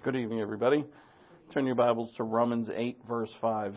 Good evening, everybody. Turn your Bibles to Romans 8, verse 5.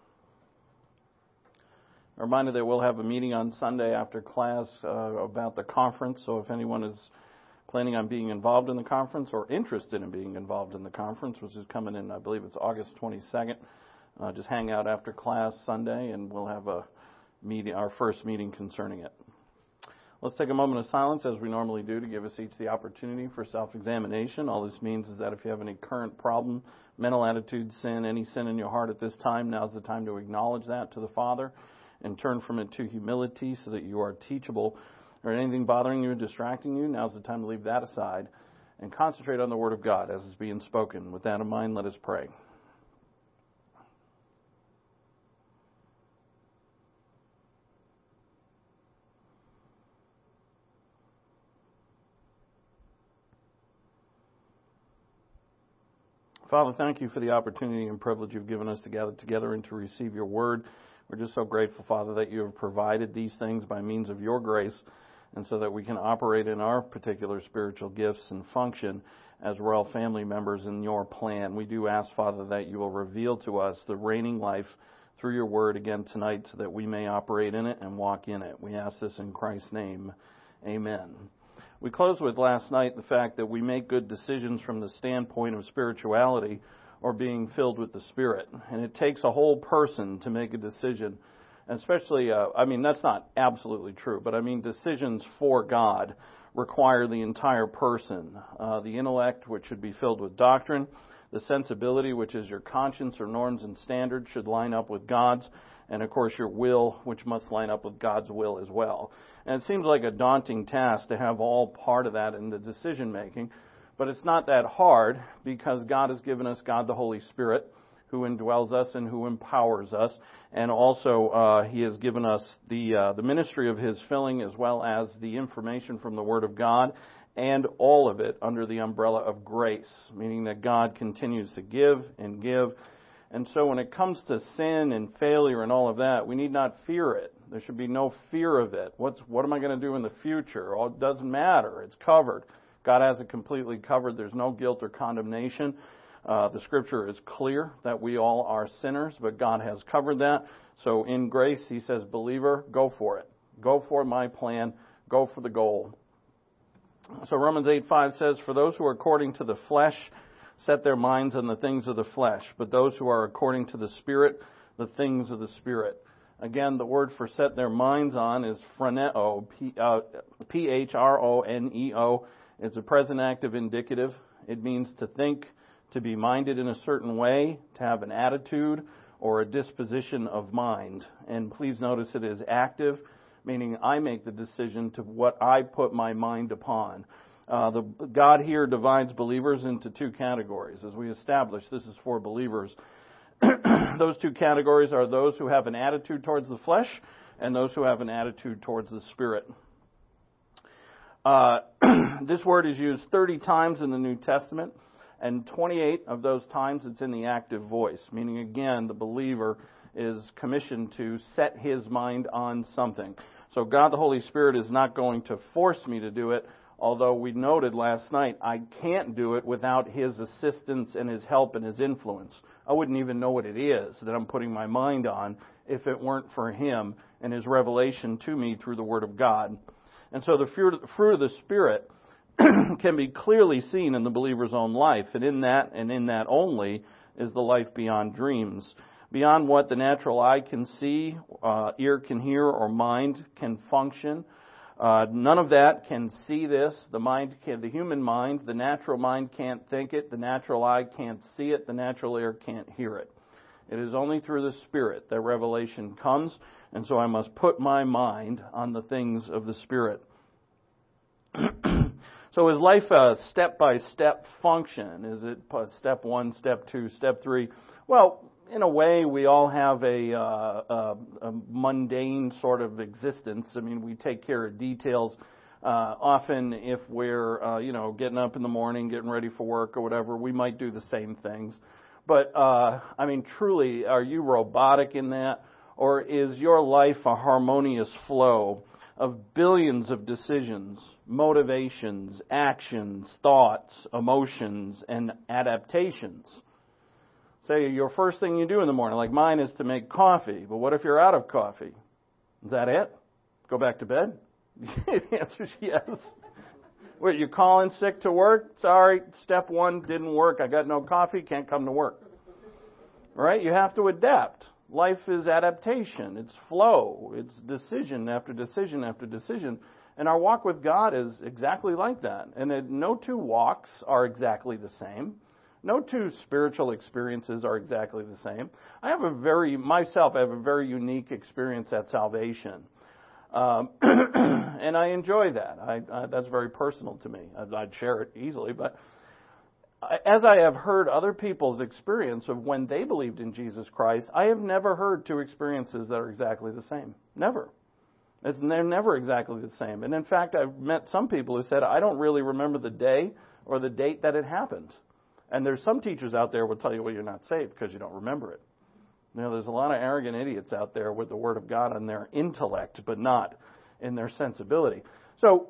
A reminder that we'll have a meeting on Sunday after class about the conference, so if anyone is planning on being involved in the conference or interested in being involved in the conference, which is coming in, I believe it's August 22nd, just hang out after class Sunday and we'll have a meeting, our first meeting concerning it. Let's take a moment of silence, as we normally do, to give us each the opportunity for self-examination. All this means is that if you have any current problem, mental attitude, sin, any sin in your heart at this time, now's the time to acknowledge that to the Father and turn from it to humility so that you are teachable. Or anything bothering you or distracting you, now's the time to leave that aside and concentrate on the Word of God as is being spoken. With that in mind, let us pray. Father, thank you for the opportunity and privilege you've given us to gather together and to receive your word. We're just so grateful, Father, that you have provided these things by means of your grace, and so that we can operate in our particular spiritual gifts and function as royal family members in your plan. We do ask, Father, that you will reveal to us the reigning life through your word again tonight so that we may operate in it and walk in it. We ask this in Christ's name. Amen. We closed with last night the fact that we make good decisions from the standpoint of spirituality or being filled with the Spirit. And it takes a whole person to make a decision. And especially, that's not absolutely true, but decisions for God require the entire person. The intellect, which should be filled with doctrine, the sensibility, which is your conscience or norms and standards, should line up with God's, and of course your will, which must line up with God's will as well. And it seems like a daunting task to have all part of that in the decision making, but it's not that hard because God has given us God the Holy Spirit, who indwells us and who empowers us, and also He has given us the ministry of His filling as well as the information from the Word of God, and all of it under the umbrella of grace, meaning that God continues to give and give. And so when it comes to sin and failure and all of that, we need not fear it. There should be no fear of it. What am I going to do in the future? Oh, it doesn't matter. It's covered. God has it completely covered. There's no guilt or condemnation. The Scripture is clear that we all are sinners, but God has covered that. So in grace, He says, believer, go for it. Go for my plan. Go for the goal. So Romans 8:5 says, for those who are according to the flesh set their minds on the things of the flesh, but those who are according to the Spirit, the things of the Spirit. Again, the word for set their minds on is phroneo, P-H-R-O-N-E-O. It's a present active indicative. It means to think, to be minded in a certain way, to have an attitude or a disposition of mind. And please notice it is active, meaning I make the decision to what I put my mind upon. God here divides believers into two categories. As we established, this is for believers. Those two categories are those who have an attitude towards the flesh and those who have an attitude towards the Spirit. This word is used 30 times in the New Testament, and 28 of those times it's in the active voice, meaning again the believer is commissioned to set his mind on something. So God the Holy Spirit is not going to force me to do it, although we noted last night I can't do it without His assistance and His help and His influence. I wouldn't even know what it is that I'm putting my mind on if it weren't for Him and His revelation to me through the Word of God. And so the fruit of the Spirit can be clearly seen in the believer's own life, and in that only is the life beyond dreams. Beyond what the natural eye can see, ear can hear, or mind can function. None of that can see this. The human mind, the natural mind can't think it. The natural eye can't see it. The natural ear can't hear it. It is only through the Spirit that revelation comes, and so I must put my mind on the things of the Spirit. So is life a step-by-step function? Is it step 1, step 2, step 3? Well, in a way, we all have a mundane sort of existence. We take care of details. Often, if we're, getting up in the morning, getting ready for work or whatever, we might do the same things. But, truly, are you robotic in that? Or is your life a harmonious flow of billions of decisions, motivations, actions, thoughts, emotions, and adaptations. Say your first thing you do in the morning, like mine is to make coffee, but what if you're out of coffee? Is that it? Go back to bed? The answer is yes. Wait, you calling sick to work? Sorry, step one didn't work. I got no coffee, can't come to work. Right? You have to adapt. Life is adaptation. It's flow. It's decision after decision after decision. And our walk with God is exactly like that. And no two walks are exactly the same. No two spiritual experiences are exactly the same. I have a very unique experience at salvation. And I enjoy that. That's very personal to me. I'd share it easily. But as I have heard other people's experience of when they believed in Jesus Christ, I have never heard two experiences that are exactly the same. Never. They're never exactly the same. And in fact, I've met some people who said, I don't really remember the day or the date that it happened. And there's some teachers out there who will tell you, well, you're not saved because you don't remember it. There's a lot of arrogant idiots out there with the Word of God on their intellect, but not in their sensibility. So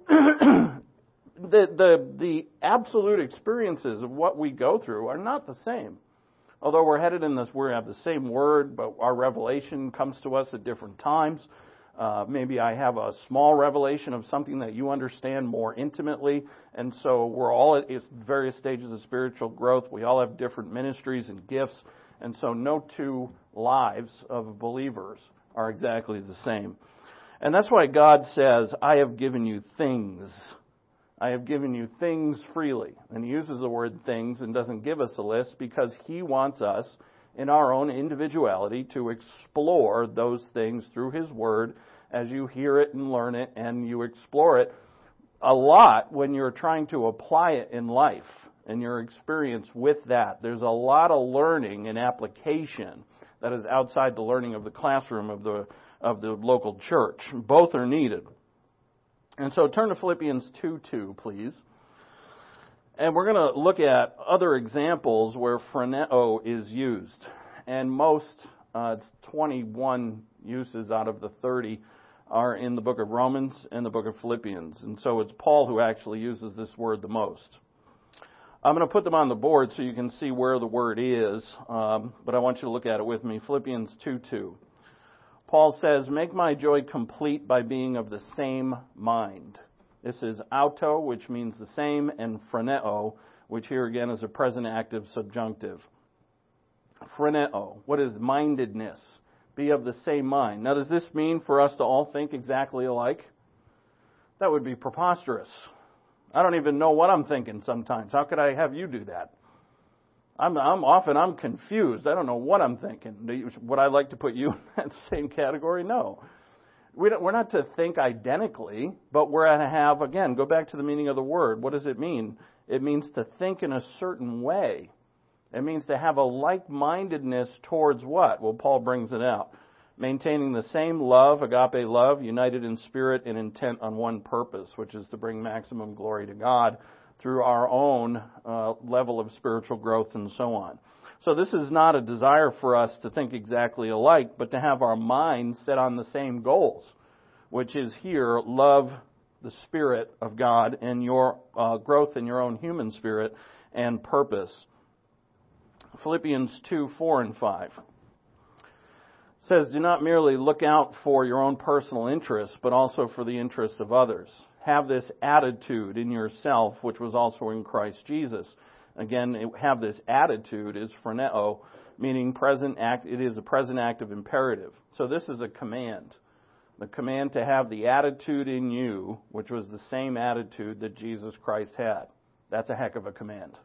the absolute experiences of what we go through are not the same. Although we're headed in this, we have the same Word, but our revelation comes to us at different times. Maybe I have a small revelation of something that you understand more intimately, and so we're all at various stages of spiritual growth. We all have different ministries and gifts, and so no two lives of believers are exactly the same. And that's why God says, I have given you things. I have given you things freely. And He uses the word things and doesn't give us a list because He wants us in our own individuality to explore those things through His Word as you hear it and learn it and you explore it a lot when you're trying to apply it in life and your experience with that. There's a lot of learning and application that is outside the learning of the classroom of the local church. Both are needed. And so turn to Philippians 2:2, please. And we're going to look at other examples where phroneo is used. And most, it's 21 uses out of the 30, are in the book of Romans and the book of Philippians. And so it's Paul who actually uses this word the most. I'm going to put them on the board so you can see where the word is, but I want you to look at it with me. Philippians 2:2. Paul says, make my joy complete by being of the same mind. This is auto, which means the same, and phroneo, which here again is a present active subjunctive. Phroneo, what is mindedness? Be of the same mind. Now, does this mean for us to all think exactly alike? That would be preposterous. I don't even know what I'm thinking sometimes. How could I have you do that? I'm confused. I don't know what I'm thinking. Would I like to put you in that same category? No. We're not to think identically, but we're to have, again, go back to the meaning of the word. What does it mean? It means to think in a certain way. It means to have a like-mindedness towards what? Well, Paul brings it out. Maintaining the same love, agape love, united in spirit and intent on one purpose, which is to bring maximum glory to God through our own level of spiritual growth and so on. So this is not a desire for us to think exactly alike, but to have our minds set on the same goals, which is here, love the Spirit of God and your growth in your own human spirit and purpose. Philippians 2:4 and 5 says, do not merely look out for your own personal interests, but also for the interests of others. Have this attitude in yourself, which was also in Christ Jesus. Again, have this attitude is phroneo, meaning present act. It is a present active imperative. So this is a command. The command to have the attitude in you, which was the same attitude that Jesus Christ had. That's a heck of a command.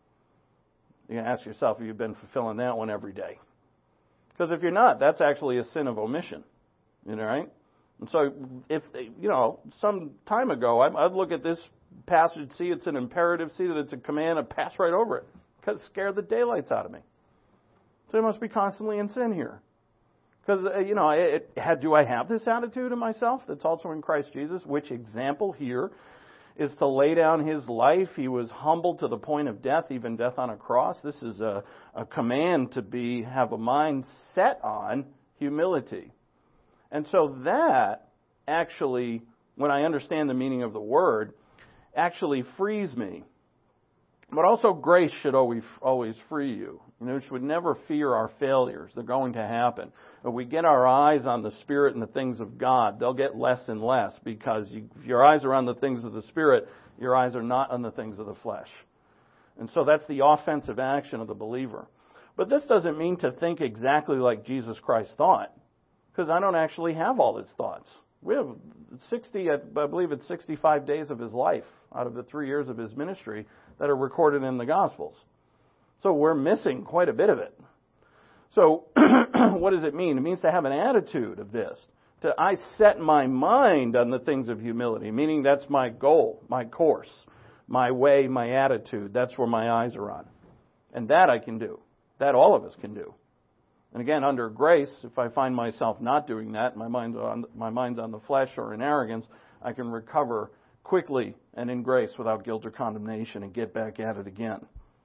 You can ask yourself if you've been fulfilling that one every day. Because if you're not, that's actually a sin of omission. You know, right? And so if, some time ago, I'd look at this passage, see it's an imperative, see that it's a command, and pass right over it. Because it scared the daylights out of me. So I must be constantly in sin here. Because, do I have this attitude in myself that's also in Christ Jesus? Which example here is to lay down His life. He was humbled to the point of death, even death on a cross. This is a command to have a mind set on humility. And so that actually, when I understand the meaning of the word, actually frees me. But also grace should always free you. You should never fear our failures. They're going to happen. If we get our eyes on the Spirit and the things of God, they'll get less and less, because if your eyes are on the things of the Spirit, your eyes are not on the things of the flesh. And so that's the offensive action of the believer. But this doesn't mean to think exactly like Jesus Christ thought, because I don't actually have all his thoughts. We have 60, I believe it's 65 days of his life out of the 3 years of his ministry that are recorded in the Gospels. So we're missing quite a bit of it. So what does it mean? It means to have an attitude of this. I set my mind on the things of humility, meaning that's my goal, my course, my way, my attitude. That's where my eyes are on. And that I can do. That all of us can do. And again, under grace, if I find myself not doing that, my mind's on the flesh or in arrogance, I can recover quickly and in grace without guilt or condemnation and get back at it again.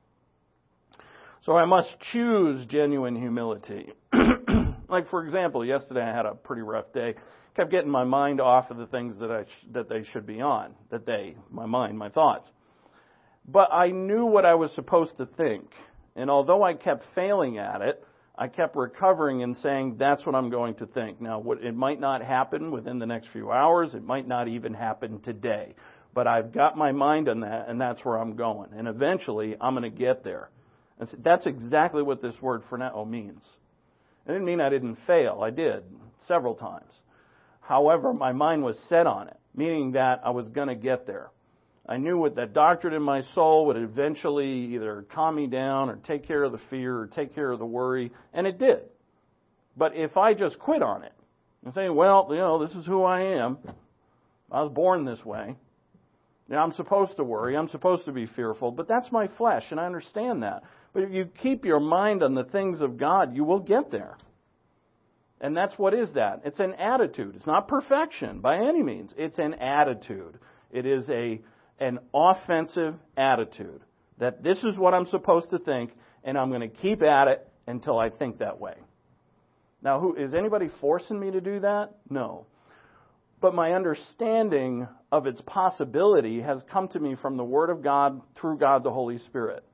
So I must choose genuine humility. Like, for example, yesterday I had a pretty rough day. Kept getting my mind off of the things that they should be on. My thoughts. But I knew what I was supposed to think. And although I kept failing at it, I kept recovering and saying, that's what I'm going to think. Now, it might not happen within the next few hours. It might not even happen today. But I've got my mind on that, and that's where I'm going. And eventually, I'm going to get there. And so that's exactly what this word phroneo means. It didn't mean I didn't fail. I did, several times. However, my mind was set on it, meaning that I was going to get there. I knew what that doctrine in my soul would eventually either calm me down or take care of the fear or take care of the worry, and it did. But if I just quit on it and say, well, this is who I am. I was born this way. I'm supposed to worry. I'm supposed to be fearful, but that's my flesh, and I understand that. But if you keep your mind on the things of God, you will get there. And that's what is that? It's an attitude. It's not perfection by any means. It's an attitude. It is an offensive attitude that this is what I'm supposed to think, and I'm going to keep at it until I think that way. Now, is anybody forcing me to do that? No. But my understanding of its possibility has come to me from the Word of God, through God the Holy Spirit.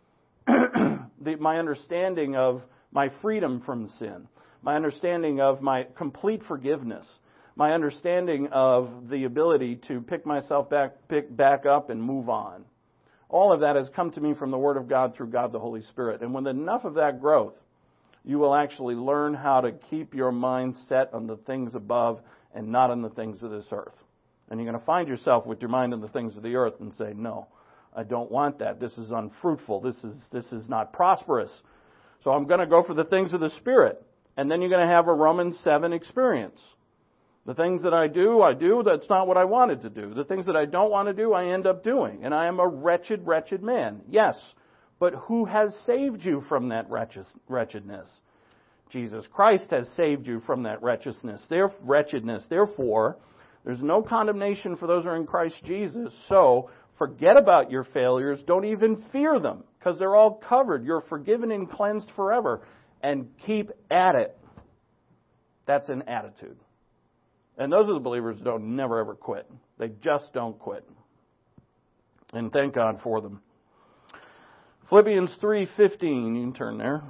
My understanding of my freedom from sin, my understanding of my complete forgiveness, my understanding of the ability to pick myself back up and move on. All of that has come to me from the Word of God through God the Holy Spirit. And with enough of that growth, you will actually learn how to keep your mind set on the things above and not on the things of this earth. And you're going to find yourself with your mind on the things of the earth and say, no, I don't want that. This is unfruitful. This is not prosperous. So I'm going to go for the things of the Spirit. And then you're going to have a Romans 7 experience. The things that I do, that's not what I wanted to do. The things that I don't want to do, I end up doing. And I am a wretched, wretched man. Yes, but who has saved you from that wretchedness? Jesus Christ has saved you from that wretchedness. Therefore, there's no condemnation for those who are in Christ Jesus. So, forget about your failures. Don't even fear them, because they're all covered. You're forgiven and cleansed forever. And keep at it. That's an attitude. And those are the believers who don't never ever quit. They just don't quit. And thank God for them. Philippians 3:15, you can turn there.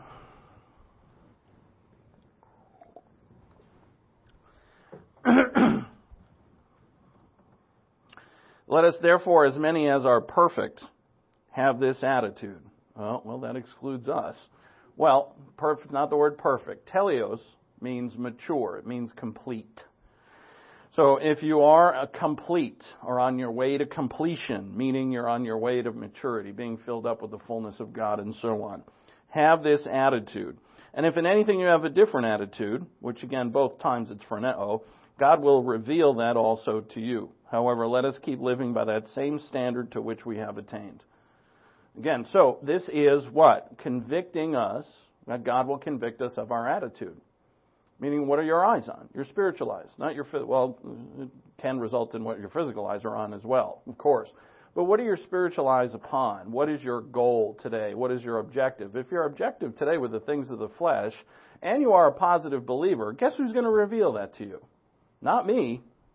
Let us therefore, as many as are perfect, have this attitude. Well, that excludes us. Well, perfect, not the word perfect. Teleos means mature. It means complete. So if you are a complete or on your way to completion, meaning you're on your way to maturity, being filled up with the fullness of God and so on, have this attitude. And if in anything you have a different attitude, which again, both times it's phroneo, God will reveal that also to you. However, let us keep living by that same standard to which we have attained. Again, so this is what? Convicting us, that God will convict us of our attitude. Meaning, what are your eyes on? Your spiritual eyes, not your it can result in what your physical eyes are on as well, of course. But what are your spiritual eyes upon? What is your goal today? What is your objective? If your objective today with the things of the flesh, and you are a positive believer, guess who's going to reveal that to you? Not me.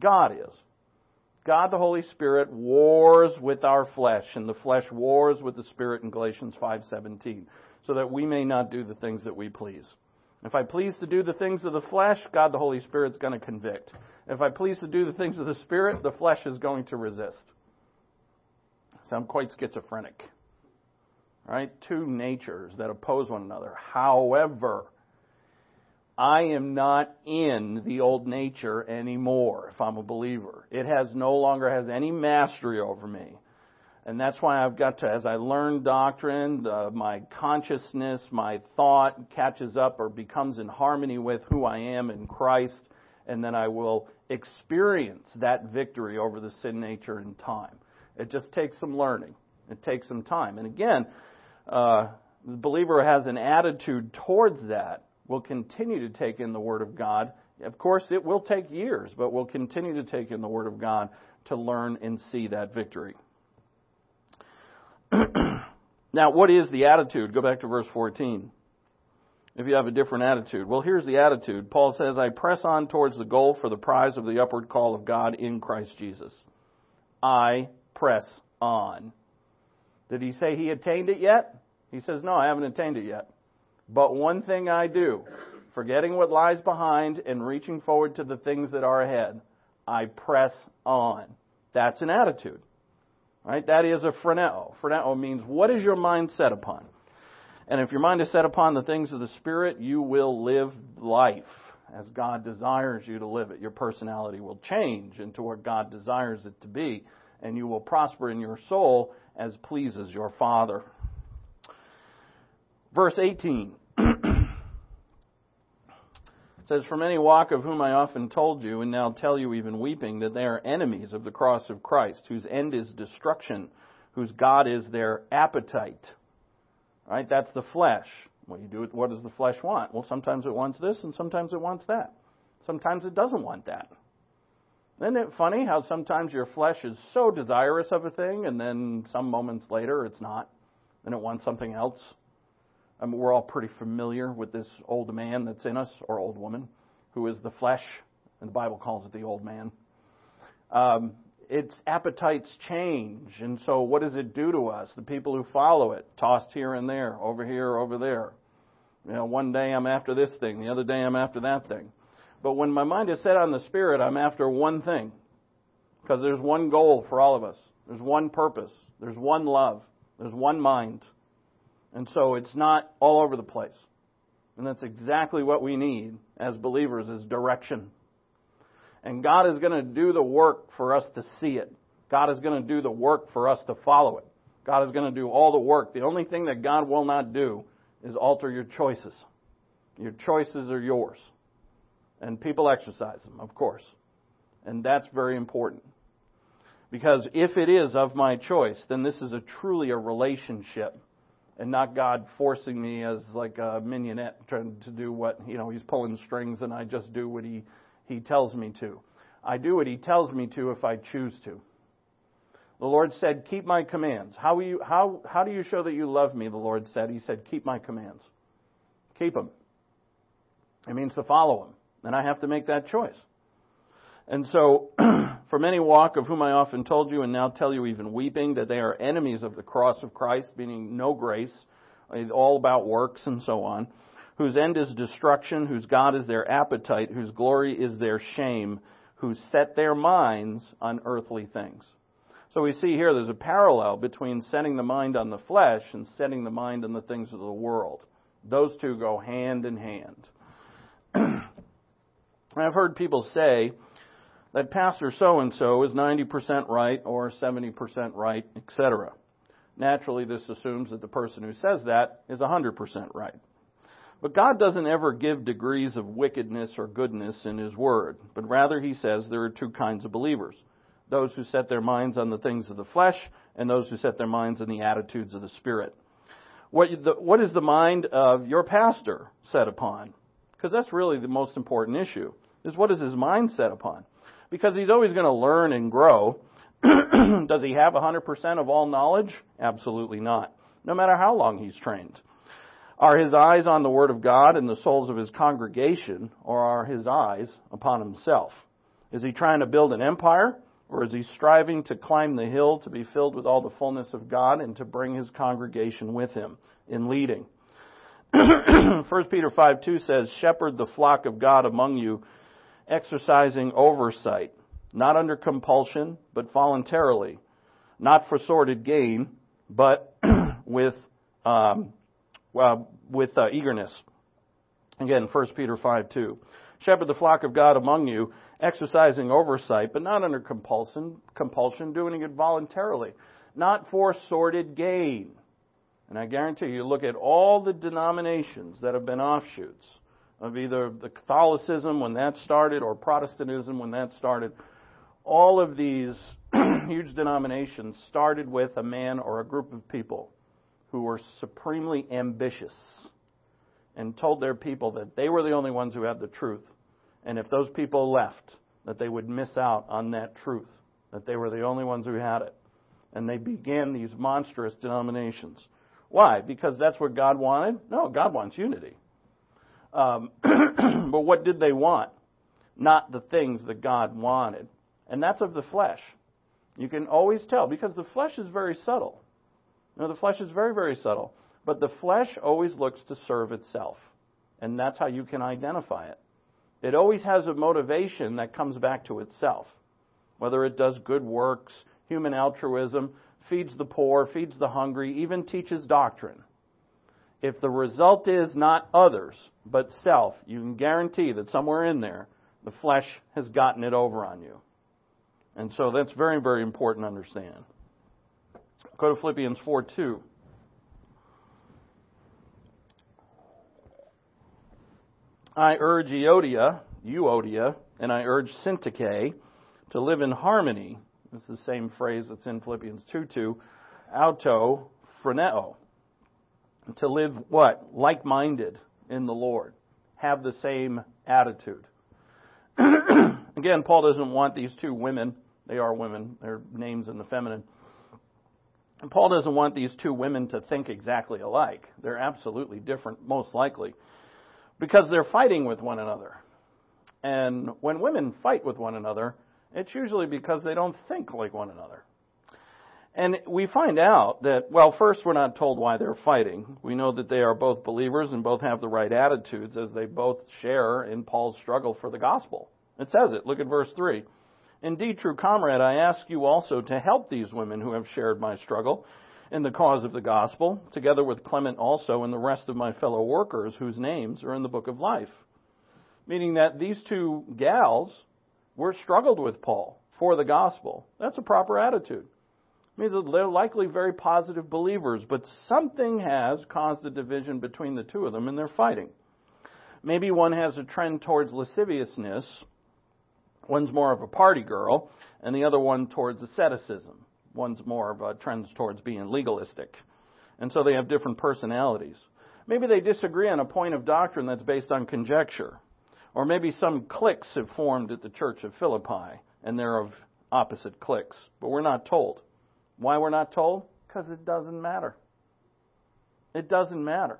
God is. God the Holy Spirit wars with our flesh, and the flesh wars with the Spirit in Galatians 5:17, so that we may not do the things that we please. If I please to do the things of the flesh, God the Holy Spirit's going to convict. If I please to do the things of the Spirit, the flesh is going to resist. So I'm quite schizophrenic. Right? Two natures that oppose one another. However, I am not in the old nature anymore if I'm a believer. It no longer has any mastery over me. And that's why I've got to, as I learn doctrine, my consciousness, my thought catches up or becomes in harmony with who I am in Christ, and then I will experience that victory over the sin nature in time. It just takes some learning. It takes some time. And again, the believer has an attitude towards that, will continue to take in the Word of God. Of course, it will take years, but we'll continue to take in the Word of God to learn and see that victory. Now, what is the attitude? Go back to verse 14. If you have a different attitude. Well, here's the attitude. Paul says, I press on towards the goal for the prize of the upward call of God in Christ Jesus. I press on. Did he say he attained it yet? He says, no, I haven't attained it yet. But one thing I do, forgetting what lies behind and reaching forward to the things that are ahead, I press on. That's an attitude. Right? That is a phroneo. Phroneo means, what is your mind set upon? And if your mind is set upon the things of the Spirit, you will live life as God desires you to live it. Your personality will change into what God desires it to be, and you will prosper in your soul as pleases your Father. Verse 18 says, For many walk of whom I often told you, and now tell you even weeping, that they are enemies of the cross of Christ, whose end is destruction, whose God is their appetite. Right? That's the flesh. What does the flesh want? Well, sometimes it wants this, and sometimes it wants that. Sometimes it doesn't want that. Isn't it funny how sometimes your flesh is so desirous of a thing, and then some moments later it's not, and it wants something else? I mean, we're all pretty familiar with this old man that's in us, or old woman, who is the flesh, and the Bible calls it the old man. Its appetites change, and so what does it do to us? The people who follow it, tossed here and there, over here, over there. You know, one day I'm after this thing, the other day I'm after that thing. But when my mind is set on the Spirit, I'm after one thing, because there's one goal for all of us. There's one purpose. There's one love. There's one mind. And so it's not all over the place. And that's exactly what we need as believers, is direction. And God is going to do the work for us to see it. God is going to do the work for us to follow it. God is going to do all the work. The only thing that God will not do is alter your choices. Your choices are yours. And people exercise them, of course. And that's very important. Because if it is of my choice, then this is truly a relationship. And not God forcing me as like a mignonette trying to do what, He's pulling strings and I just do what He tells me to. I do what He tells me to if I choose to. The Lord said, keep my commands. How do you show that you love me, the Lord said. He said, keep my commands. Keep them. It means to follow them. And I have to make that choice. And so, for many walk, of whom I often told you, and now tell you even weeping, that they are enemies of the cross of Christ, meaning no grace, all about works and so on, whose end is destruction, whose God is their appetite, whose glory is their shame, who set their minds on earthly things. So we see here there's a parallel between setting the mind on the flesh and setting the mind on the things of the world. Those two go hand in hand. I've heard people say that Pastor so-and-so is 90% right or 70% right, etc. Naturally, this assumes that the person who says that is 100% right. But God doesn't ever give degrees of wickedness or goodness in His Word, but rather He says there are two kinds of believers. Those who set their minds on the things of the flesh and those who set their minds on the attitudes of the Spirit. What is the mind of your pastor set upon? Because that's really the most important issue, is what is his mind set upon? Because he's always going to learn and grow. Does he have 100% of all knowledge? Absolutely not, no matter how long he's trained. Are his eyes on the Word of God and the souls of his congregation, or are his eyes upon himself? Is he trying to build an empire, or is he striving to climb the hill to be filled with all the fullness of God and to bring his congregation with him in leading? 1 Peter 5:2 says, "Shepherd the flock of God among you, exercising oversight, not under compulsion, but voluntarily, not for sordid gain, but with eagerness." Again, 1 Peter 5:2. "Shepherd the flock of God among you, exercising oversight, but not under compulsion, doing it voluntarily, not for sordid gain." And I guarantee you, look at all the denominations that have been offshoots of either the Catholicism when that started or Protestantism when that started. All of these huge denominations started with a man or a group of people who were supremely ambitious and told their people that they were the only ones who had the truth. And if those people left, that they would miss out on that truth, that they were the only ones who had it. And they began these monstrous denominations. Why? Because that's what God wanted? No, God wants unity. But what did they want? Not the things that God wanted. And that's of the flesh. You can always tell, because the flesh is very subtle. The flesh is very, very subtle. But the flesh always looks to serve itself. And that's how you can identify it. It always has a motivation that comes back to itself. Whether it does good works, human altruism, feeds the poor, feeds the hungry, even teaches doctrine. If the result is not others, but self, you can guarantee that somewhere in there, the flesh has gotten it over on you. And so that's very, very important to understand. Go to Philippians 4:2. "I urge Euodia, and I urge Syntyche to live in harmony." This is the same phrase that's in Philippians 2:2. "Auto phroneo." To live what? Like-minded in the Lord. Have the same attitude. Again, Paul doesn't want these two women. They are women. Their names in the feminine. And Paul doesn't want these two women to think exactly alike. They're absolutely different, most likely. Because they're fighting with one another. And when women fight with one another, it's usually because they don't think like one another. And we find out that, well, first we're not told why they're fighting. We know that they are both believers and both have the right attitudes as they both share in Paul's struggle for the gospel. It says it. Look at verse 3. "Indeed, true comrade, I ask you also to help these women who have shared my struggle in the cause of the gospel, together with Clement also and the rest of my fellow workers whose names are in the book of life." Meaning that these two gals were struggled with Paul for the gospel. That's a proper attitude. It means that they're likely very positive believers, but something has caused a division between the two of them and they're fighting. Maybe one has a trend towards lasciviousness. One's more of a party girl, and the other one towards asceticism. One's more of a trend towards being legalistic. And so they have different personalities. Maybe they disagree on a point of doctrine that's based on conjecture. Or maybe some cliques have formed at the church of Philippi, and they're of opposite cliques. But we're not told. Why we're not told? Because it doesn't matter. It doesn't matter.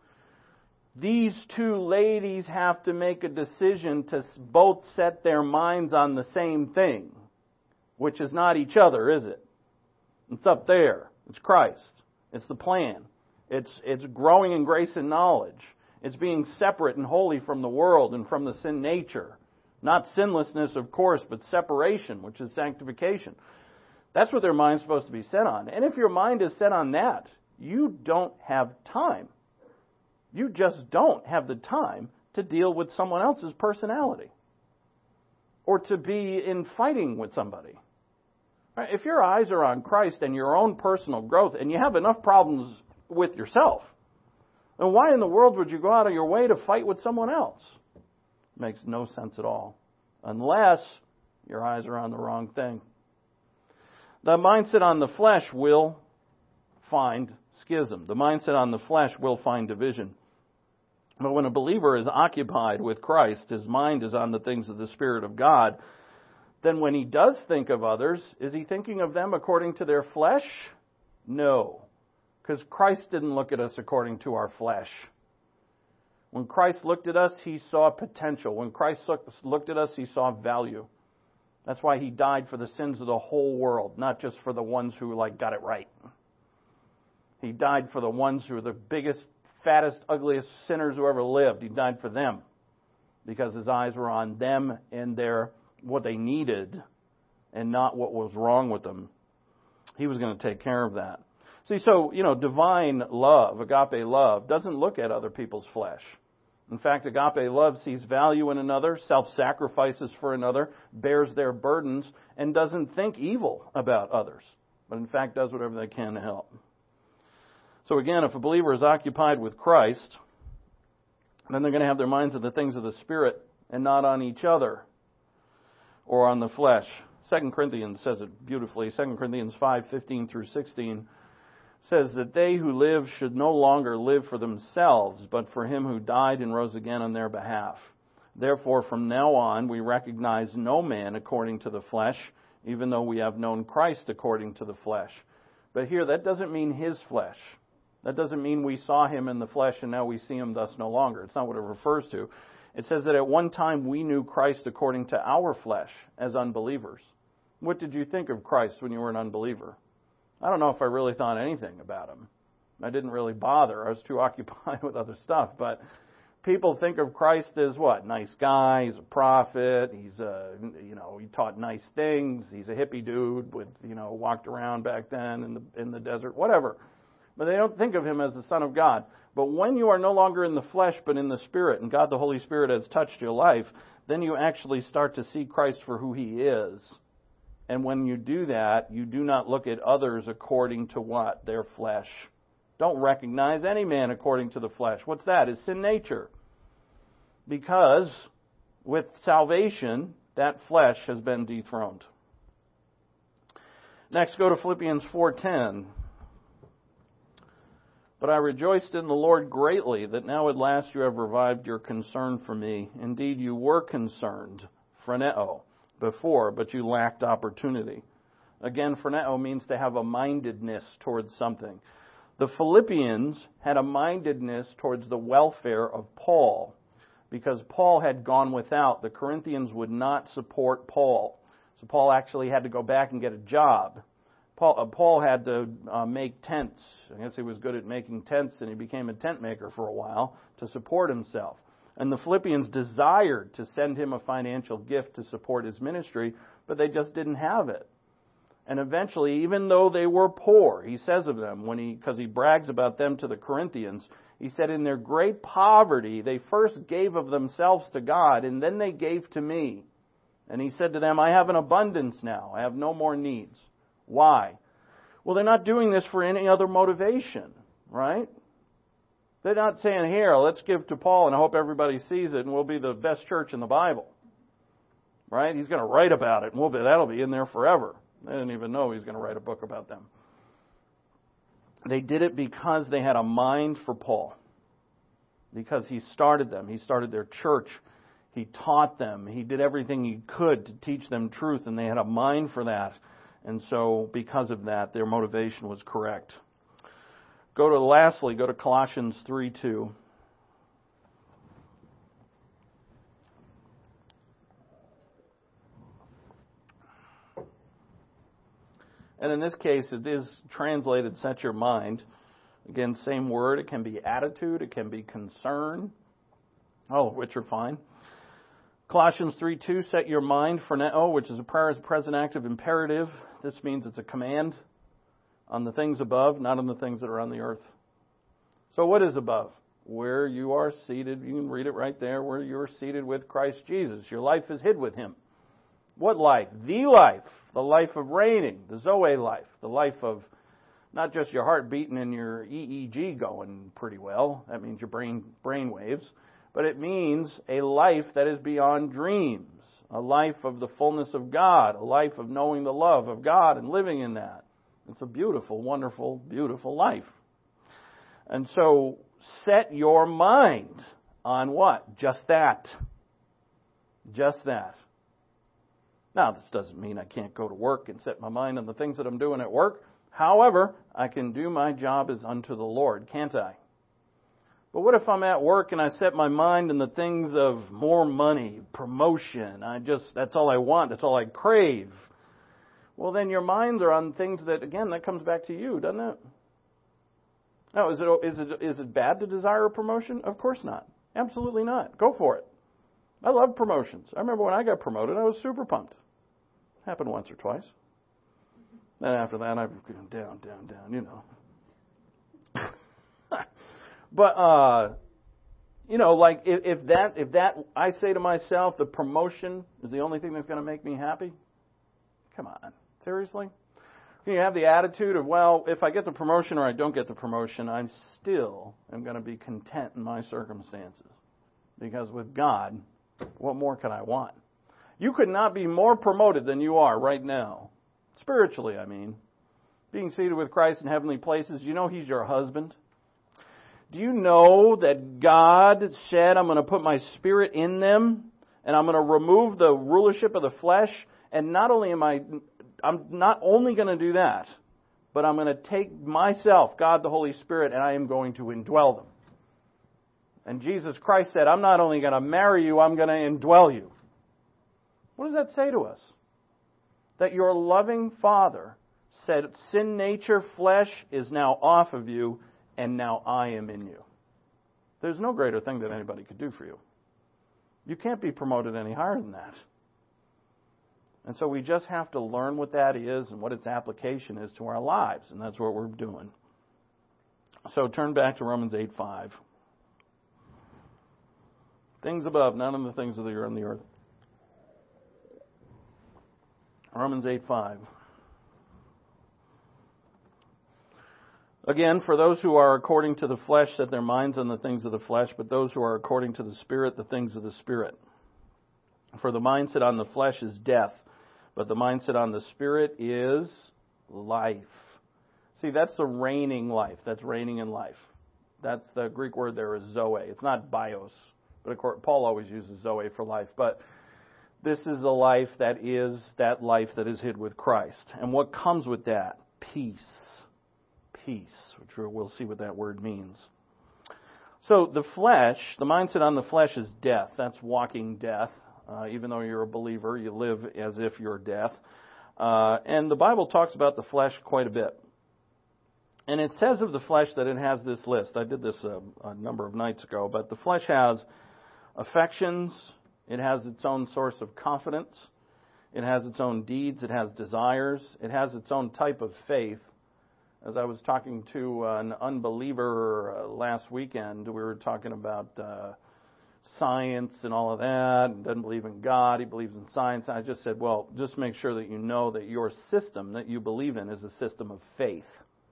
These two ladies have to make a decision to both set their minds on the same thing, which is not each other, is it? It's up there. It's Christ. It's the plan. It's growing in grace and knowledge. It's being separate and holy from the world and from the sin nature. Not sinlessness, of course, but separation, which is sanctification. That's what their mind's supposed to be set on. And if your mind is set on that, you don't have time. You just don't have the time to deal with someone else's personality or to be in fighting with somebody. Right? If your eyes are on Christ and your own personal growth and you have enough problems with yourself, then why in the world would you go out of your way to fight with someone else? It makes no sense at all, unless your eyes are on the wrong thing. The mindset on the flesh will find schism. The mindset on the flesh will find division. But when a believer is occupied with Christ, his mind is on the things of the Spirit of God, then when he does think of others, is he thinking of them according to their flesh? No. Because Christ didn't look at us according to our flesh. When Christ looked at us, he saw potential. When Christ looked at us, he saw value. That's why He died for the sins of the whole world, not just for the ones who got it right. He died for the ones who are the biggest, fattest, ugliest sinners who ever lived. He died for them because His eyes were on them and what they needed and not what was wrong with them. He was going to take care of that. See, so, divine love, agape love, doesn't look at other people's flesh. In fact, agape love sees value in another, self-sacrifices for another, bears their burdens, and doesn't think evil about others, but in fact does whatever they can to help. So again, if a believer is occupied with Christ, then they're going to have their minds on the things of the Spirit and not on each other or on the flesh. 2 Corinthians says it beautifully. 2 Corinthians 5:15 through 16 says that they who live should no longer live for themselves, but for Him who died and rose again on their behalf. Therefore, from now on, we recognize no man according to the flesh, even though we have known Christ according to the flesh. But here, that doesn't mean His flesh. That doesn't mean we saw Him in the flesh and now we see Him thus no longer. It's not what it refers to. It says that at one time we knew Christ according to our flesh as unbelievers. What did you think of Christ when you were an unbeliever? I don't know if I really thought anything about Him. I didn't really bother. I was too occupied with other stuff. But people think of Christ as what? Nice guy. He's a prophet. He taught nice things. He's a hippie dude with, walked around back then in the desert, whatever. But they don't think of Him as the Son of God. But when you are no longer in the flesh but in the Spirit, and God the Holy Spirit has touched your life, then you actually start to see Christ for who He is. And when you do that, you do not look at others according to what? Their flesh. Don't recognize any man according to the flesh. What's that? It's sin nature. Because with salvation, that flesh has been dethroned. Next, go to Philippians 4:10. But I rejoiced in the Lord greatly that now at last you have revived your concern for me. Indeed, you were concerned, phroneo, before, but you lacked opportunity. Again, phroneo means to have a mindedness towards something. The Philippians had a mindedness towards the welfare of Paul. Because Paul had gone without, the Corinthians would not support Paul. So Paul actually had to go back and get a job. Paul had to make tents. I guess he was good at making tents, and he became a tent maker for a while to support himself. And the Philippians desired to send him a financial gift to support his ministry, but they just didn't have it. And eventually, even though they were poor, he says of them, because he brags about them to the Corinthians, he said, in their great poverty, they first gave of themselves to God, and then they gave to me. And he said to them, I have an abundance now. I have no more needs. Why? Well, they're not doing this for any other motivation, right? They're not saying, here, let's give to Paul and I hope everybody sees it and we'll be the best church in the Bible. Right? He's going to write about it and that'll be in there forever. They didn't even know he was going to write a book about them. They did it because they had a mind for Paul. Because he started them. He started their church. He taught them. He did everything he could to teach them truth, and they had a mind for that. And so, because of that, their motivation was correct. Lastly, go to Colossians 3:2. And in this case, it is translated, set your mind. Again, same word. It can be attitude. It can be concern. All of which are fine. Colossians 3:2, set your mind, phroneo, which is a present active imperative. This means it's a command on the things above, not on the things that are on the earth. So what is above? Where you are seated, you can read it right there, where you are seated with Christ Jesus. Your life is hid with Him. What life? The life of reigning, the Zoe life, the life of not just your heart beating and your EEG going pretty well. That means your brain waves. But it means a life that is beyond dreams, a life of the fullness of God, a life of knowing the love of God and living in that. It's a beautiful, wonderful, beautiful life. And so set your mind on what? Just that. Just that. Now, this doesn't mean I can't go to work and set my mind on the things that I'm doing at work. However, I can do my job as unto the Lord, can't I? But what if I'm at work and I set my mind on the things of more money, promotion? That's all I want. That's all I crave. Well, then your minds are on things that, again, that comes back to you, doesn't it? No, is it bad to desire a promotion? Of course not. Absolutely not. Go for it. I love promotions. I remember when I got promoted, I was super pumped. Happened once or twice. Then after that, I've gone down, you know. But, like if that, I say to myself, the promotion is the only thing that's going to make me happy. Come on. Seriously? You have the attitude of, well, if I get the promotion or I don't get the promotion, I still am going to be content in my circumstances. Because with God, what more can I want? You could not be more promoted than you are right now. Spiritually, I mean. Being seated with Christ in heavenly places, you know He's your husband? Do you know that God said, I'm going to put my Spirit in them, and I'm going to remove the rulership of the flesh, and not only I'm not only going to do that, but I'm going to take myself, God the Holy Spirit, and I am going to indwell them. And Jesus Christ said, I'm not only going to marry you, I'm going to indwell you. What does that say to us? That your loving Father said, sin nature, flesh, is now off of you, and now I am in you. There's no greater thing that anybody could do for you. You can't be promoted any higher than that. And so we just have to learn what that is and what its application is to our lives, and that's what we're doing. So turn back to Romans 8:5. Things above, none of the things that are on the earth. Romans 8:5. Again, for those who are according to the flesh set their minds on the things of the flesh, but those who are according to the Spirit, the things of the Spirit. For the mindset on the flesh is death, but the mindset on the Spirit is life. See, that's the reigning life. That's reigning in life. That's the Greek word there is zoe. It's not bios, but of course Paul always uses zoe for life. But this is a life that is that life that is hid with Christ. And what comes with that? Peace. Peace, which we'll see what that word means. So the flesh, the mindset on the flesh is death. That's walking death. Even though you're a believer, you live as if you're death. And the Bible talks about the flesh quite a bit. And it says of the flesh that it has this list. I did this a number of nights ago. But the flesh has affections. It has its own source of confidence. It has its own deeds. It has desires. It has its own type of faith. As I was talking to an unbeliever last weekend, we were talking about science and all of that, and doesn't believe in God, he believes in science. And I just said, well, just make sure that you know that your system that you believe in is a system of faith.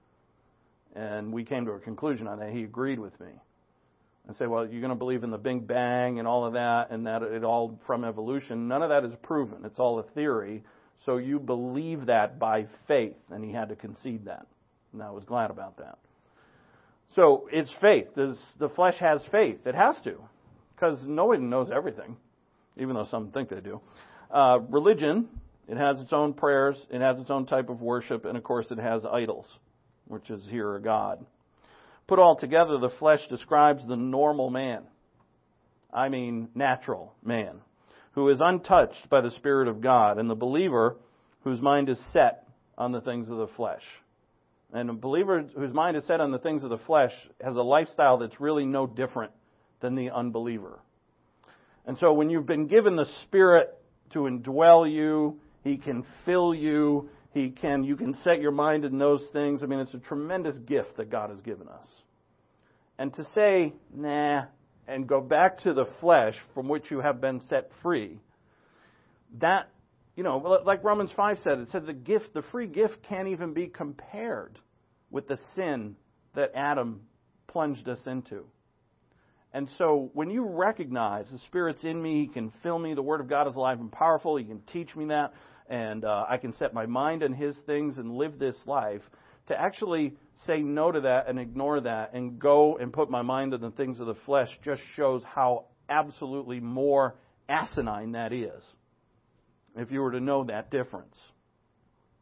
And we came to a conclusion on that. He agreed with me. I said, well, you're going to believe in the Big Bang and all of that, and that it all from evolution. None of that is proven. It's all a theory. So you believe that by faith. And he had to concede that. And I was glad about that. So it's faith. The flesh has faith. It has to. Because nobody knows everything, even though some think they do. Religion, it has its own prayers. It has its own type of worship. And, of course, it has idols, which is here a god. Put all together, the flesh describes the normal man. I mean natural man, who is untouched by the Spirit of God. And the believer whose mind is set on the things of the flesh. And a believer whose mind is set on the things of the flesh has a lifestyle that's really no different than the unbeliever. And so when you've been given the Spirit to indwell you, He can fill you, you can set your mind in those things. I mean, it's a tremendous gift that God has given us. And to say, nah, and go back to the flesh from which you have been set free, that, like Romans 5 said, it said the free gift can't even be compared with the sin that Adam plunged us into. And so when you recognize the Spirit's in me, He can fill me, the Word of God is alive and powerful, He can teach me that, and I can set my mind on His things and live this life, to actually say no to that and ignore that and go and put my mind on the things of the flesh just shows how absolutely more asinine that is. If you were to know that difference.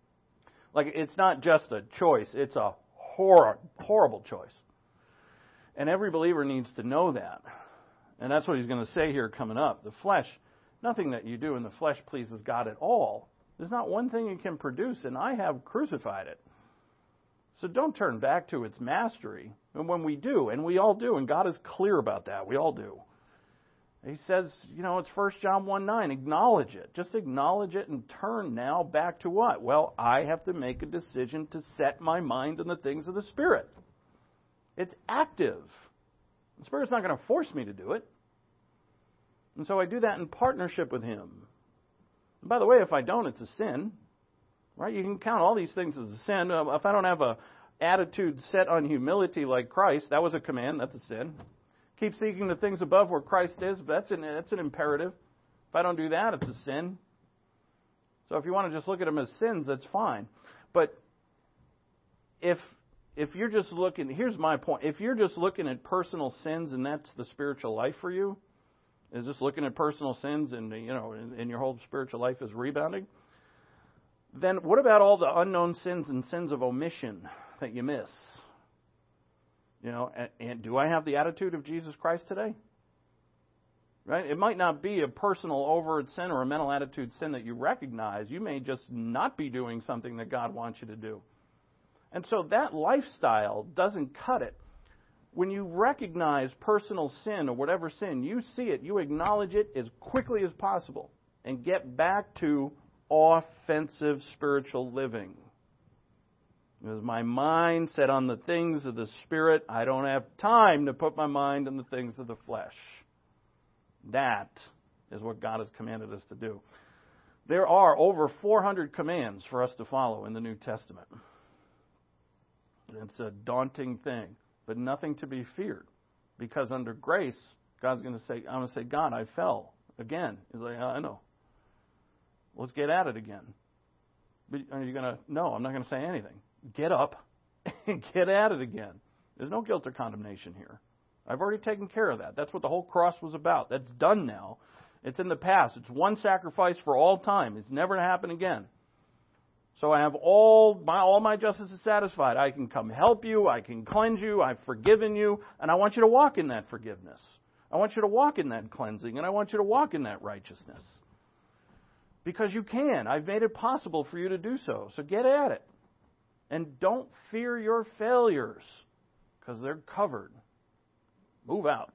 Like, it's not just a choice, it's a horrible choice. And every believer needs to know that. And that's what he's going to say here coming up. The flesh, nothing that you do in the flesh pleases God at all. There's not one thing it can produce, and I have crucified it. So don't turn back to its mastery. And when we do, and we all do, and God is clear about that, we all do. He says, it's 1 John 1:9, acknowledge it. Just acknowledge it and turn now back to what? Well, I have to make a decision to set my mind on the things of the Spirit. It's active. The Spirit's not going to force me to do it. And so I do that in partnership with Him. And by the way, if I don't, it's a sin. Right? You can count all these things as a sin. If I don't have a attitude set on humility like Christ, that was a command, that's a sin. Keep seeking the things above where Christ is, that's an imperative. If I don't do that, it's a sin. So if you want to just look at them as sins, that's fine. But if you're just looking, here's my point. If you're just looking at personal sins and that's the spiritual life for you, is just looking at personal sins and and your whole spiritual life is rebounding, then what about all the unknown sins and sins of omission that you miss? And do I have the attitude of Jesus Christ today? Right? It might not be a personal overt sin or a mental attitude sin that you recognize. You may just not be doing something that God wants you to do. And so that lifestyle doesn't cut it. When you recognize personal sin or whatever sin, you see it, you acknowledge it as quickly as possible and get back to offensive spiritual living. Is my mind set on the things of the Spirit? I don't have time to put my mind on the things of the flesh. That is what God has commanded us to do. There are over 400 commands for us to follow in the New Testament. It's a daunting thing, but nothing to be feared. Because under grace, God's going to say, I'm going to say, God, I fell again. He's like, I know. Let's get at it again. But are you going to? No, I'm not going to say anything. Get up and get at it again. There's no guilt or condemnation here. I've already taken care of that. That's what the whole cross was about. That's done now. It's in the past. It's one sacrifice for all time. It's never to happen again. So I have all my justice is satisfied. I can come help you. I can cleanse you. I've forgiven you. And I want you to walk in that forgiveness. I want you to walk in that cleansing. And I want you to walk in that righteousness. Because you can. I've made it possible for you to do so. So get at it. And don't fear your failures, because they're covered. Move out.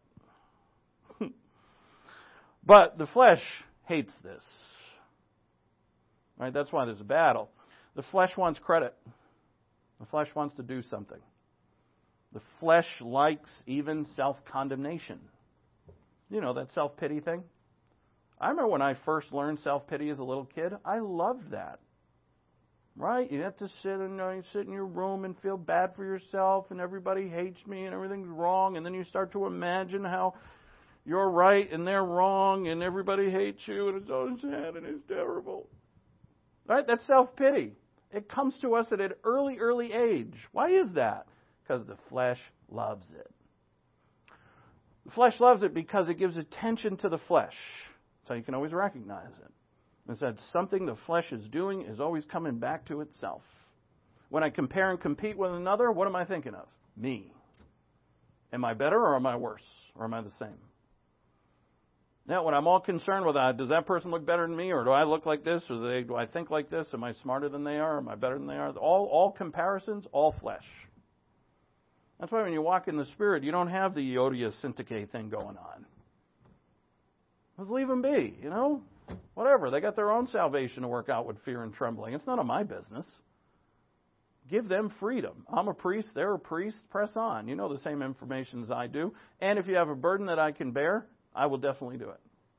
But the flesh hates this. Right? That's why there's a battle. The flesh wants credit. The flesh wants to do something. The flesh likes even self-condemnation. That self-pity thing? I remember when I first learned self-pity as a little kid, I loved that. Right? You have to sit in your room and feel bad for yourself and everybody hates me and everything's wrong, and then you start to imagine how you're right and they're wrong and everybody hates you and it's so sad and it's terrible. Right? That's self-pity. It comes to us at an early age. Why is that? Because the flesh loves it. The flesh loves it because it gives attention to the flesh. So you can always recognize it. It's that something the flesh is doing is always coming back to itself. When I compare and compete with another, what am I thinking of? Me. Am I better or am I worse? Or am I the same? Now, when I'm all concerned with does that person look better than me? Or do I look like this? Or do I think like this? Am I smarter than they are? Am I better than they are? All comparisons, all flesh. That's why when you walk in the Spirit, you don't have the Iodia Syntyche thing going on. Let's leave them be, Whatever. They got their own salvation to work out with fear and trembling. It's none of my business. Give them freedom. I'm a priest. They're a priest. Press on. You know the same information as I do. And if you have a burden that I can bear, I will definitely do it.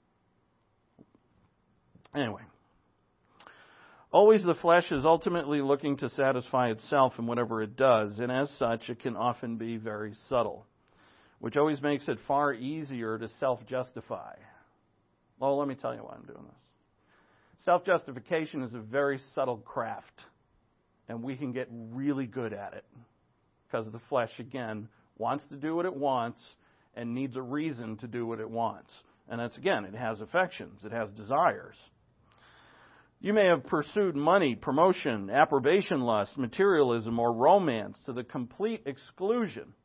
Anyway. Always the flesh is ultimately looking to satisfy itself in whatever it does. And as such, it can often be very subtle, which always makes it far easier to self-justify. Well, let me tell you why I'm doing this. Self-justification is a very subtle craft, and we can get really good at it because the flesh, again, wants to do what it wants and needs a reason to do what it wants. And that's, again, it has affections, it has desires. You may have pursued money, promotion, approbation lust, materialism, or romance to the complete exclusion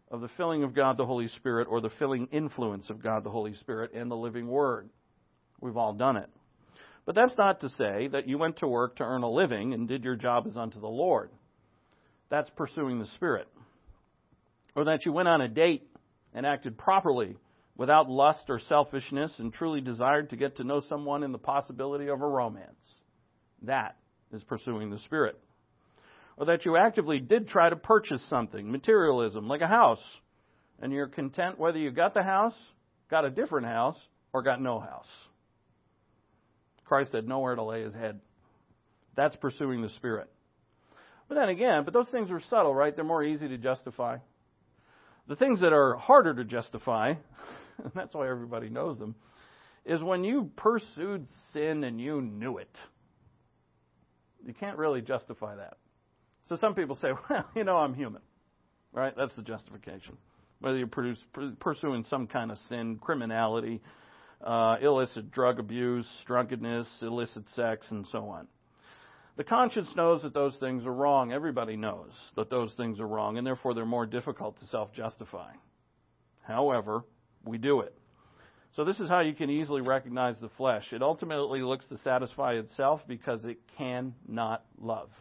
of the filling of God the Holy Spirit, or the filling influence of God the Holy Spirit and the living Word. We've all done it. But that's not to say that you went to work to earn a living and did your job as unto the Lord. That's pursuing the Spirit. Or that you went on a date and acted properly without lust or selfishness and truly desired to get to know someone in the possibility of a romance. That is pursuing the Spirit. Or that you actively did try to purchase something, materialism, like a house, and you're content whether you got the house, got a different house, or got no house. Christ had nowhere to lay his head. That's pursuing the Spirit. But then again, those things are subtle, right? They're more easy to justify. The things that are harder to justify, and that's why everybody knows them, is when you pursued sin and you knew it. You can't really justify that. So some people say, well, I'm human. Right? That's the justification. Whether you're pursuing some kind of sin, criminality, illicit drug abuse, drunkenness, illicit sex, and so on. The conscience knows that those things are wrong. Everybody knows that those things are wrong, and therefore they're more difficult to self-justify. However, we do it. So this is how you can easily recognize the flesh. It ultimately looks to satisfy itself because it cannot love.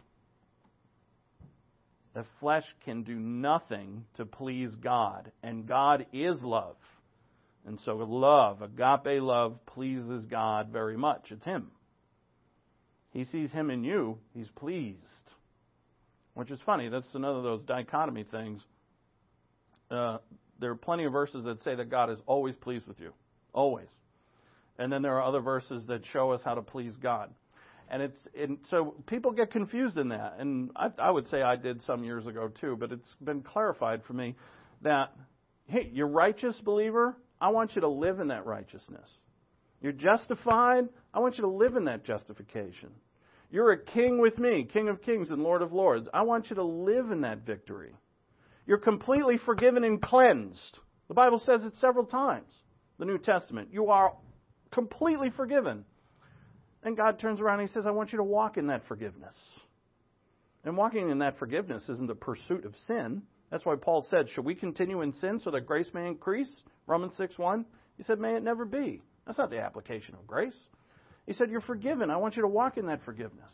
The flesh can do nothing to please God, and God is love. And so love, agape love, pleases God very much. It's Him. He sees Him in you, He's pleased. Which is funny, that's another of those dichotomy things. There are plenty of verses that say that God is always pleased with you. Always. And then there are other verses that show us how to please God. And so people get confused in that. And I would say I did some years ago too, but it's been clarified for me that, hey, you're righteous, believer, I want you to live in that righteousness. You're justified, I want you to live in that justification. You're a king with me, King of kings and Lord of lords. I want you to live in that victory. You're completely forgiven and cleansed. The Bible says it several times, the New Testament. You are completely forgiven. And God turns around and He says, I want you to walk in that forgiveness. And walking in that forgiveness isn't the pursuit of sin. That's why Paul said, should we continue in sin so that grace may increase? Romans 6:1. He said, may it never be. That's not the application of grace. He said, you're forgiven. I want you to walk in that forgiveness.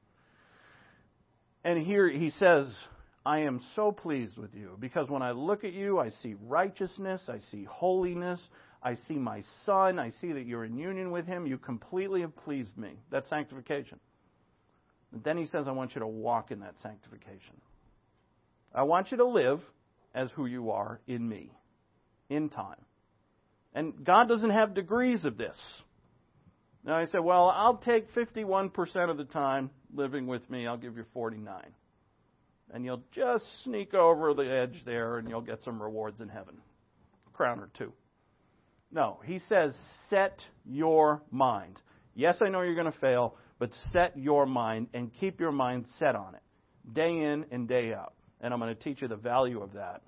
And here he says, I am so pleased with you because when I look at you, I see righteousness, I see holiness, I see my Son, I see that you're in union with Him. You completely have pleased me. That's sanctification. And then he says, I want you to walk in that sanctification. I want you to live as who you are in me, in time. And God doesn't have degrees of this. Now, he said, well, I'll take 51% of the time living with me. I'll give you 49. And you'll just sneak over the edge there and you'll get some rewards in heaven. A crown or two. No, he says, set your mind. Yes, I know you're going to fail, but set your mind and keep your mind set on it. Day in and day out. And I'm going to teach you the value of that.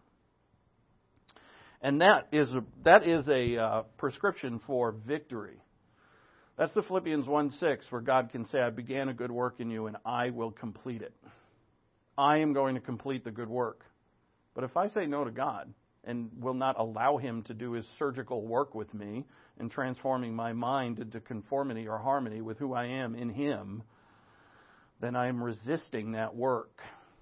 And that is a prescription for victory. That's the Philippians 1:6, where God can say, I began a good work in you and I will complete it. I am going to complete the good work. But if I say no to God and will not allow Him to do His surgical work with me in transforming my mind into conformity or harmony with who I am in Him, then I am resisting that work.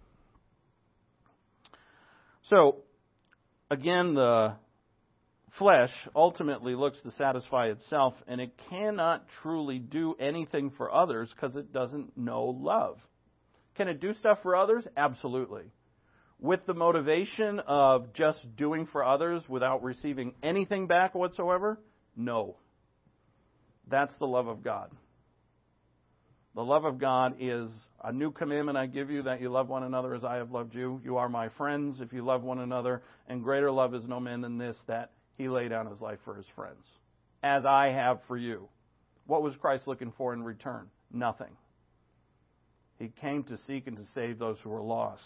So, again, the flesh ultimately looks to satisfy itself, and it cannot truly do anything for others because it doesn't know love. Can it do stuff for others? Absolutely. With the motivation of just doing for others without receiving anything back whatsoever? No. That's the love of God. The love of God is a new commandment I give you, that you love one another as I have loved you. You are my friends if you love one another, and greater love is no man than this, that He laid down His life for His friends, as I have for you. What was Christ looking for in return? Nothing. He came to seek and to save those who were lost.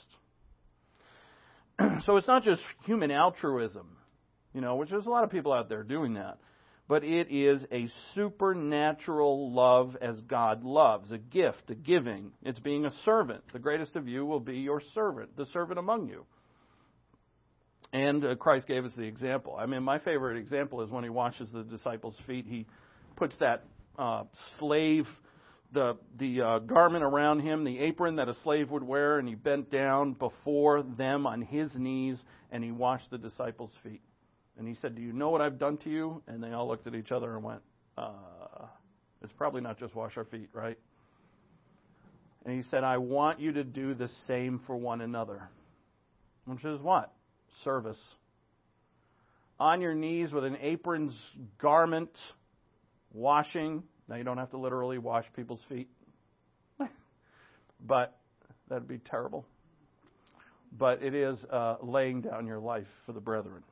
So it's not just human altruism, which there's a lot of people out there doing that. But it is a supernatural love as God loves, a gift, a giving. It's being a servant. The greatest of you will be your servant, the servant among you. And Christ gave us the example. I mean, my favorite example is when he washes the disciples' feet. He puts that slave, the garment around him, the apron that a slave would wear, and he bent down before them on his knees, and he washed the disciples' feet. And he said, "Do you know what I've done to you?" And they all looked at each other and went, "It's probably not just wash our feet, right?" And he said, "I want you to do the same for one another." Which is what? Service. On your knees with an apron's garment, washing. Now, you don't have to literally wash people's feet, but that'd be terrible. But it is laying down your life for the brethren.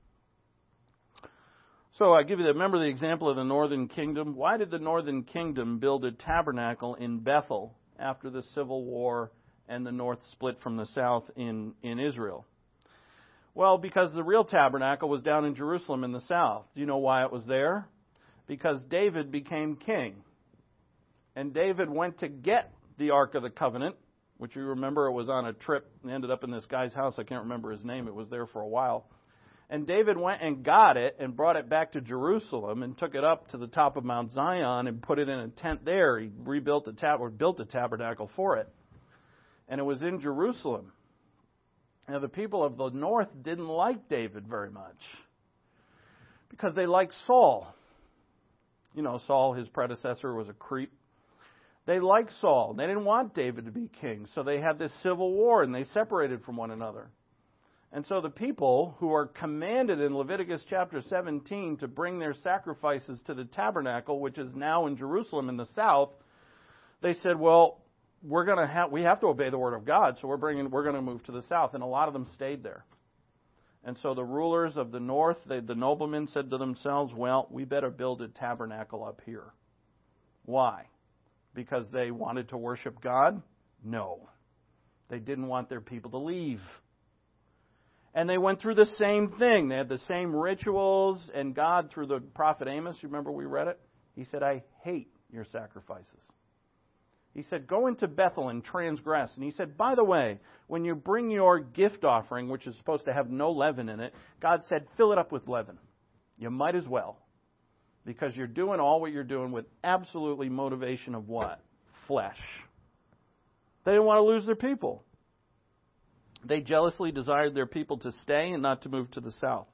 So I give you remember the example of the northern kingdom. Why did the northern kingdom build a tabernacle in Bethel after the Civil War and the north split from the south in Israel? Well, because the real tabernacle was down in Jerusalem in the south. Do you know why it was there? Because David became king. And David went to get the Ark of the Covenant, which you remember it was on a trip and ended up in this guy's house. I can't remember his name. It was there for a while. And David went and got it and brought it back to Jerusalem and took it up to the top of Mount Zion and put it in a tent there. He built a tabernacle for it. And it was in Jerusalem. Now, the people of the north didn't like David very much because they liked Saul. You know, Saul, his predecessor, was a creep. They liked Saul. They didn't want David to be king. So they had this civil war and they separated from one another. And so the people who are commanded in Leviticus chapter 17 to bring their sacrifices to the tabernacle, which is now in Jerusalem in the south, they said, well, we have to obey the word of God, so we're going to move to the south. And a lot of them stayed there. And so the rulers of the north, the noblemen, said to themselves, well, we better build a tabernacle up here. Why? Because they wanted to worship God? No. They didn't want their people to leave. And they went through the same thing. They had the same rituals, and God, through the prophet Amos, you remember we read it? He said, I hate your sacrifices. He said, go into Bethel and transgress. And he said, by the way, when you bring your gift offering, which is supposed to have no leaven in it, God said, fill it up with leaven. You might as well. Because you're doing all what you're doing with absolutely motivation of what? Flesh. They didn't want to lose their people. They jealously desired their people to stay and not to move to the south.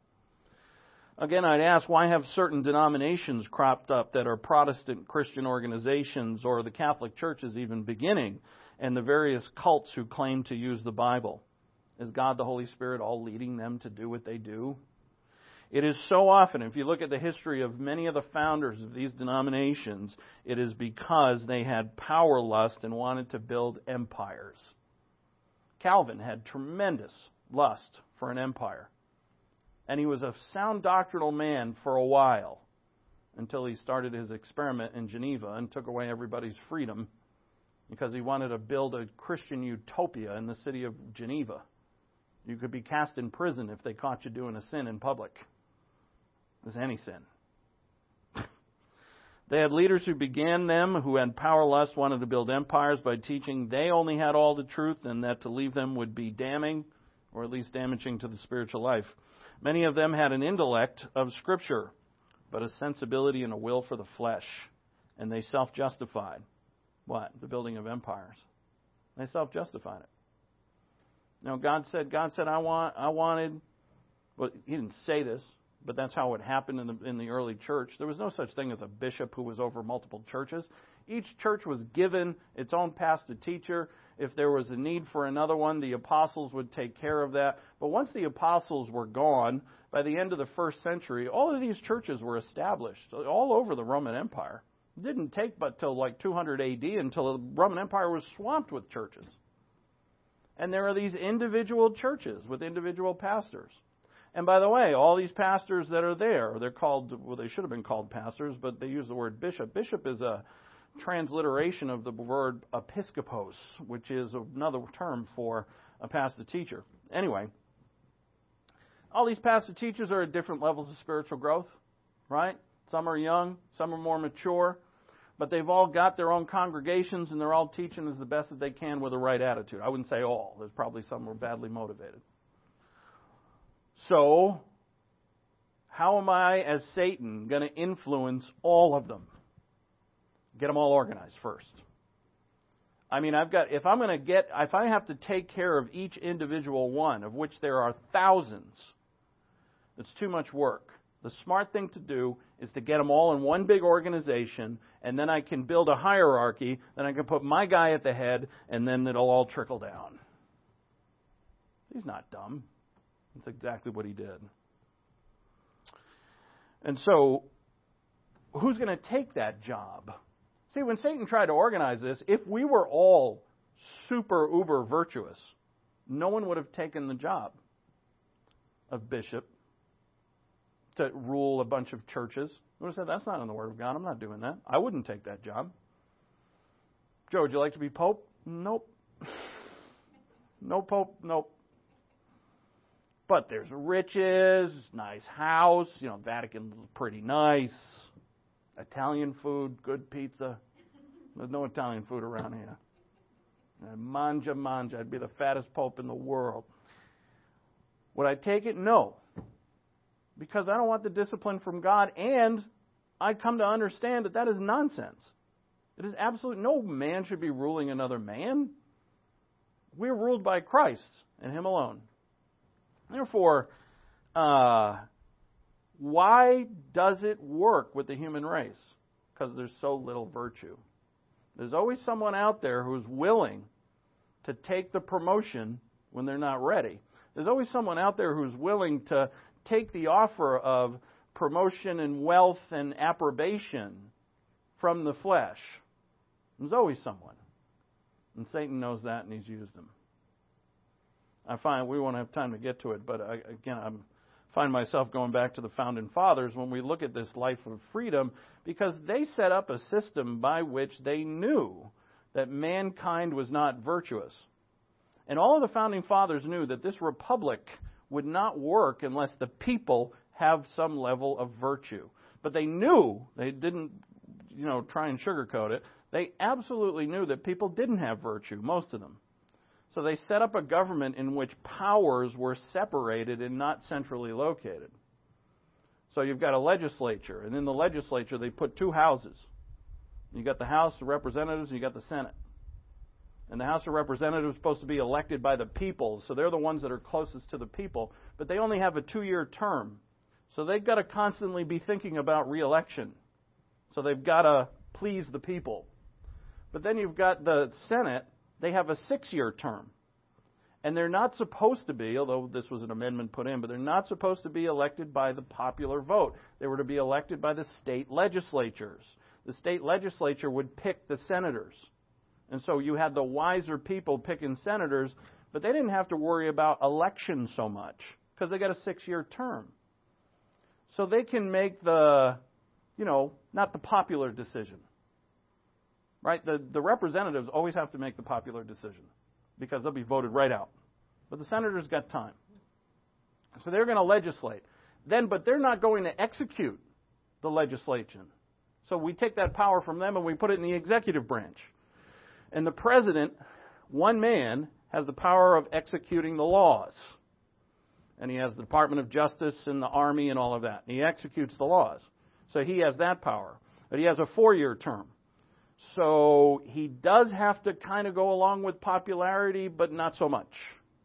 Again, I'd ask, why have certain denominations cropped up that are Protestant Christian organizations, or the Catholic Church is even beginning, and the various cults who claim to use the Bible? Is God the Holy Spirit all leading them to do what they do? It is so often, if you look at the history of many of the founders of these denominations, it is because they had power lust and wanted to build empires. Calvin had tremendous lust for an empire. And he was a sound doctrinal man for a while, until he started his experiment in Geneva and took away everybody's freedom because he wanted to build a Christian utopia in the city of Geneva. You could be cast in prison if they caught you doing a sin in public. As any sin. They had leaders who began them, who had power lust, wanted to build empires by teaching they only had all the truth and that to leave them would be damning, or at least damaging to the spiritual life. Many of them had an intellect of Scripture, but a sensibility and a will for the flesh. And they self-justified. What? The building of empires. They self-justified it. Now, God said, I wanted, well, He didn't say this, but that's how it happened in the early church. There was no such thing as a bishop who was over multiple churches. Each church was given its own pastor teacher. If there was a need for another one, the apostles would take care of that. But once the apostles were gone, by the end of the first century, all of these churches were established all over the Roman Empire. It didn't take but till like 200 AD until the Roman Empire was swamped with churches. And there are these individual churches with individual pastors. And by the way, all these pastors that are there, they're called, well, they should have been called pastors, but they use the word bishop. Bishop is a transliteration of the word episkopos, which is another term for a pastor teacher. Anyway, all these pastor teachers are at different levels of spiritual growth, right? Some are young, some are more mature, but they've all got their own congregations and they're all teaching as the best that they can with the right attitude. I wouldn't say all. There's probably some who are badly motivated. So, how am I, as Satan, going to influence all of them? Get them all organized first. I mean, if I have to take care of each individual one, of which there are thousands, it's too much work. The smart thing to do is to get them all in one big organization, and then I can build a hierarchy, then I can put my guy at the head, and then it'll all trickle down. He's not dumb. That's exactly what he did. And so, who's going to take that job? See, when Satan tried to organize this, if we were all super uber virtuous, no one would have taken the job of bishop to rule a bunch of churches. Would have said, that's not in the Word of God. I'm not doing that. I wouldn't take that job. Joe, would you like to be Pope? Nope. No Pope? Nope. But there's riches, nice house, Vatican pretty nice, Italian food, good pizza. There's no Italian food around here. Mangia. I'd be the fattest Pope in the world. Would I take it? No. Because I don't want the discipline from God, and I come to understand that is nonsense. It is no man should be ruling another man. We're ruled by Christ and Him alone. Therefore, why does it work with the human race? Because there's so little virtue. There's always someone out there who's willing to take the promotion when they're not ready. There's always someone out there who's willing to take the offer of promotion and wealth and approbation from the flesh. There's always someone. And Satan knows that, and he's used them. I find we won't have time to get to it, but I find myself going back to the Founding Fathers when we look at this life of freedom, because they set up a system by which they knew that mankind was not virtuous. And all of the Founding Fathers knew that this republic would not work unless the people have some level of virtue. But they knew, they didn't, try and sugarcoat it, they absolutely knew that people didn't have virtue, most of them. So they set up a government in which powers were separated and not centrally located. So you've got a legislature, and in the legislature they put two houses. You've got the House of Representatives, and you've got the Senate. And the House of Representatives is supposed to be elected by the people, so they're the ones that are closest to the people. But they only have a 2-year term. So they've got to constantly be thinking about re-election. So they've got to please the people. But then you've got the Senate. They have a 6-year term. And they're not supposed to be, although this was an amendment put in, but they're not supposed to be elected by the popular vote. They were to be elected by the state legislatures. The state legislature would pick the senators. And so you had the wiser people picking senators, but they didn't have to worry about elections so much because they got a 6-year term. So they can make the, not the popular decision. Right? The representatives always have to make the popular decision because they'll be voted right out. But the senators got time. So they're going to legislate. But they're not going to execute the legislation. So we take that power from them and we put it in the executive branch. And the president, one man, has the power of executing the laws. And he has the Department of Justice and the Army and all of that. And he executes the laws. So he has that power. But he has a 4-year term. So he does have to kind of go along with popularity, but not so much.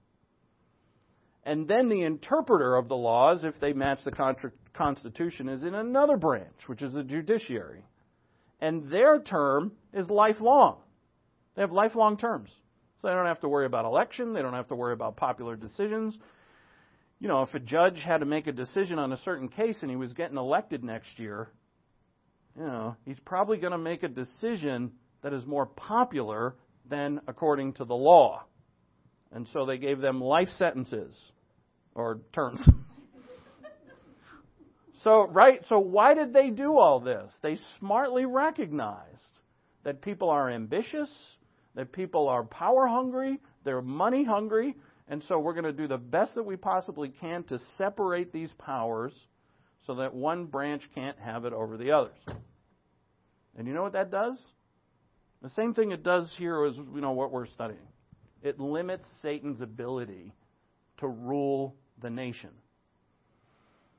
And then the interpreter of the laws, if they match the Constitution, is in another branch, which is the judiciary. And their term is lifelong. They have lifelong terms. So they don't have to worry about election. They don't have to worry about popular decisions. If a judge had to make a decision on a certain case and he was getting elected next year, he's probably going to make a decision that is more popular than according to the law. And so they gave them life sentences or terms. So why did they do all this? They smartly recognized that people are ambitious, that people are power hungry, they're money hungry, and so we're going to do the best that we possibly can to separate these powers so that one branch can't have it over the others. And you know what that does? The same thing it does here is, what we're studying. It limits Satan's ability to rule the nation.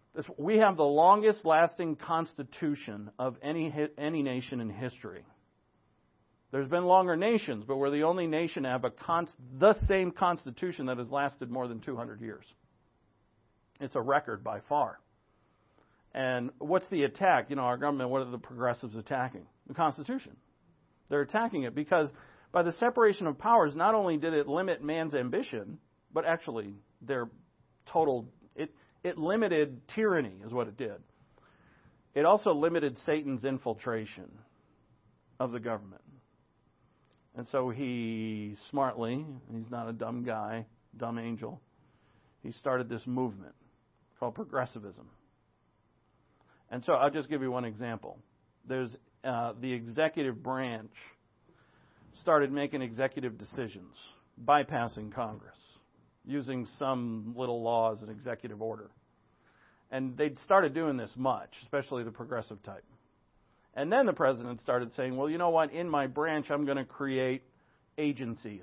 We have the longest lasting constitution of any nation in history. There's been longer nations, but we're the only nation to have the same constitution that has lasted more than 200 years. It's a record by far. And what's the attack? Our government, what are the progressives attacking? The Constitution. They're attacking it because by the separation of powers, not only did it limit man's ambition, but actually their total, it limited tyranny is what it did. It also limited Satan's infiltration of the government. And so he smartly, he's not a dumb guy, dumb angel, he started this movement called progressivism. And so I'll just give you one example. There's the executive branch started making executive decisions, bypassing Congress, using some little law as an executive order. And they started doing this much, especially the progressive type. And then the president started saying, well, you know what, in my branch I'm going to create agencies,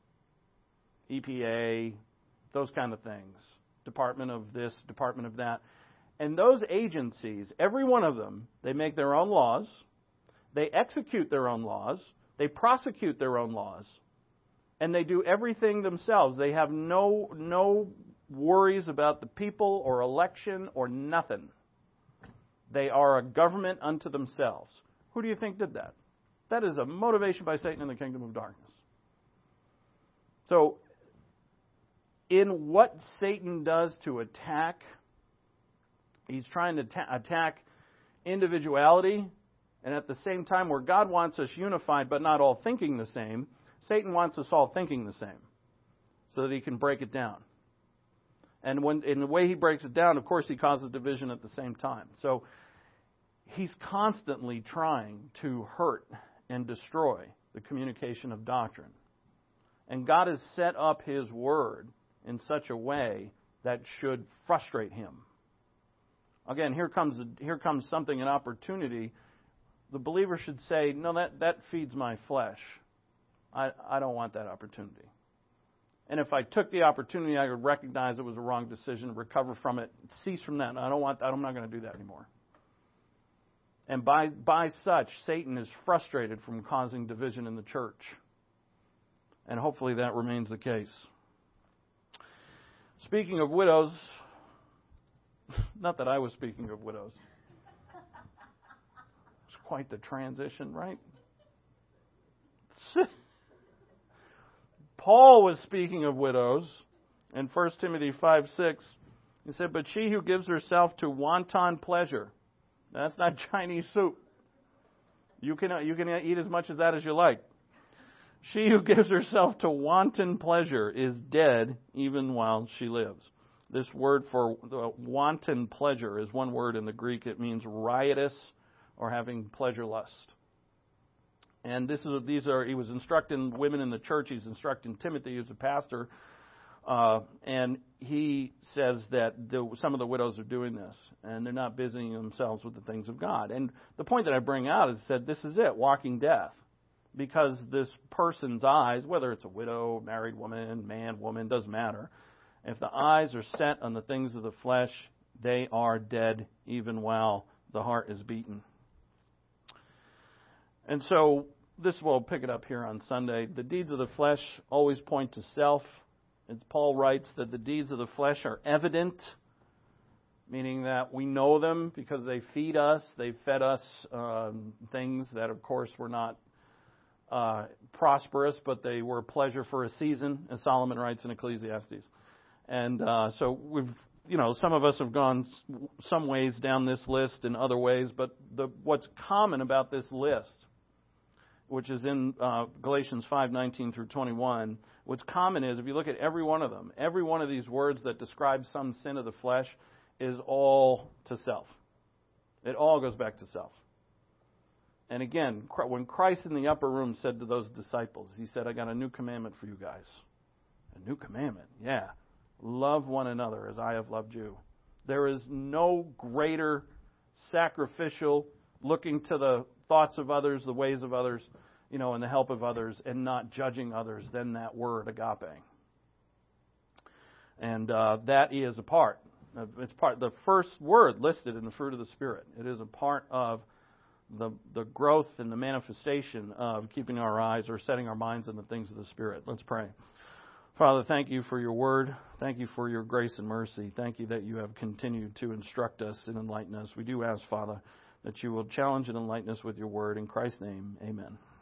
EPA, those kind of things, Department of this, Department of that. And those agencies, every one of them, they make their own laws, they execute their own laws, they prosecute their own laws, and they do everything themselves. They have no worries about the people or election or nothing. They are a government unto themselves. Who do you think did that? That is a motivation by Satan in the kingdom of darkness. So, in what Satan does to attack, he's trying to attack individuality, and at the same time where God wants us unified but not all thinking the same, Satan wants us all thinking the same so that he can break it down. And in the way he breaks it down, of course, he causes division at the same time. So he's constantly trying to hurt and destroy the communication of doctrine. And God has set up His Word in such a way that should frustrate Him. Again, here comes something, an opportunity. The believer should say, no, that feeds my flesh. I don't want that opportunity. And if I took the opportunity, I would recognize it was a wrong decision, recover from it, cease from that. I'm not going to do that anymore. And by such, Satan is frustrated from causing division in the church. And hopefully that remains the case. Speaking of widows, not that I was speaking of widows. It's quite the transition, right? Paul was speaking of widows in 1 Timothy 5:6. He said, but she who gives herself to wanton pleasure, that's not Chinese soup. You can eat as much of that as you like. She who gives herself to wanton pleasure is dead even while she lives. This word for wanton pleasure is one word in the Greek. It means riotous or having pleasure lust. And he was instructing women in the church. He's instructing Timothy, who's a pastor. And he says that some of the widows are doing this. And they're not busying themselves with the things of God. And the point that I bring out is that this is it, walking death. Because this person's eyes, whether it's a widow, married woman, man, woman, doesn't matter. If the eyes are set on the things of the flesh, they are dead even while the heart is beaten. And so, this will pick it up here on Sunday. The deeds of the flesh always point to self. As Paul writes that the deeds of the flesh are evident, meaning that we know them because they feed us. They fed us things that, of course, were not prosperous, but they were a pleasure for a season, as Solomon writes in Ecclesiastes. And so some of us have gone some ways down this list and other ways, but what's common about this list, which is in Galatians 5:19 through 21, what's common is, if you look at every one of them, every one of these words that describe some sin of the flesh is all to self. It all goes back to self. And again, when Christ in the upper room said to those disciples, He said, I got a new commandment for you guys. A new commandment? Yeah. Love one another as I have loved you. There is no greater sacrificial looking to the thoughts of others, the ways of others, and the help of others, and not judging others than that word, agape. And that is a part. It's part the first word listed in the fruit of the Spirit. It is a part of the growth and the manifestation of keeping our eyes or setting our minds on the things of the Spirit. Let's pray. Father, thank you for your word. Thank you for your grace and mercy. Thank you that you have continued to instruct us and enlighten us. We do ask, Father, that you will challenge and enlighten us with your word. In Christ's name, amen.